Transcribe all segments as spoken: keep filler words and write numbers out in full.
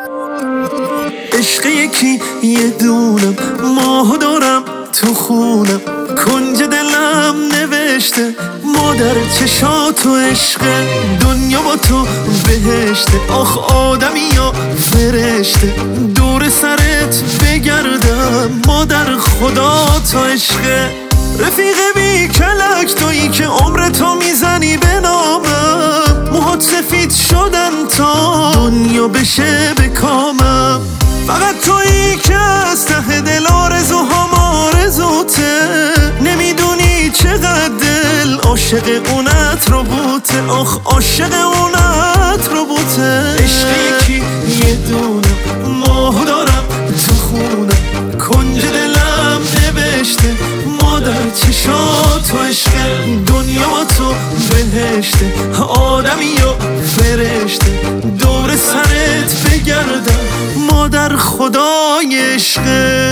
عشق یکی یه دونم، ماه دارم تو خونم، کنج دلم نوشته مادر چشاتو عشق، دنیا با تو بهشته. آخ آدمی یا فرشته، دور سرت بگردم مادر خدا تا عشق. رفیق بی کلک تویی که عمر تو میزنی به نامم، موهات سفید شدن تا دنیا بشه به کامم. فقط تویی که از ته دل آرزوهام آرزوته، نمیدونی چقدر دل عاشق اونت رو بوته. آخ عاشق اونت رو بوته. عشق یکی یه دونم، ماه دارم تو خونم، کنج دلم نوشته مادر چشاتو عشق، دنیا با تو بهشته. آدمی یا فرشته، دور سرت بگردم مادر خدای عشقه.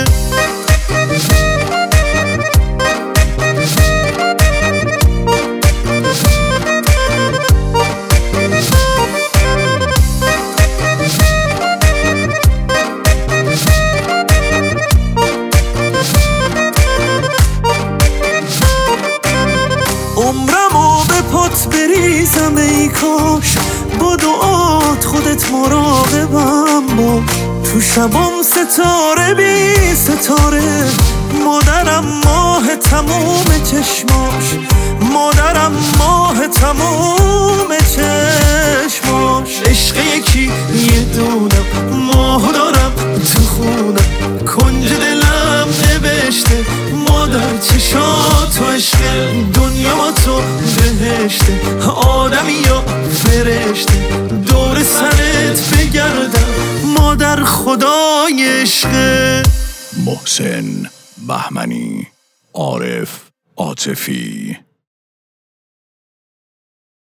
عمرمو به پات بریزم ای کاش، با دعات خودت مراقبم باش. تو شبام ستاره بی ستاره، مادرم ماه تموم چشماش، مادرم ماه تموم چشماش. عشق یکی یه دونم، ماه دارم تو خونم، کنج دلم نوشته مادر چشاتو عشق، دنیا با تو بهشته. آدمی یا فرشته، دور سرت بگردم مادر خدای عشقه. محسن بهمنی، عارف عاطفی.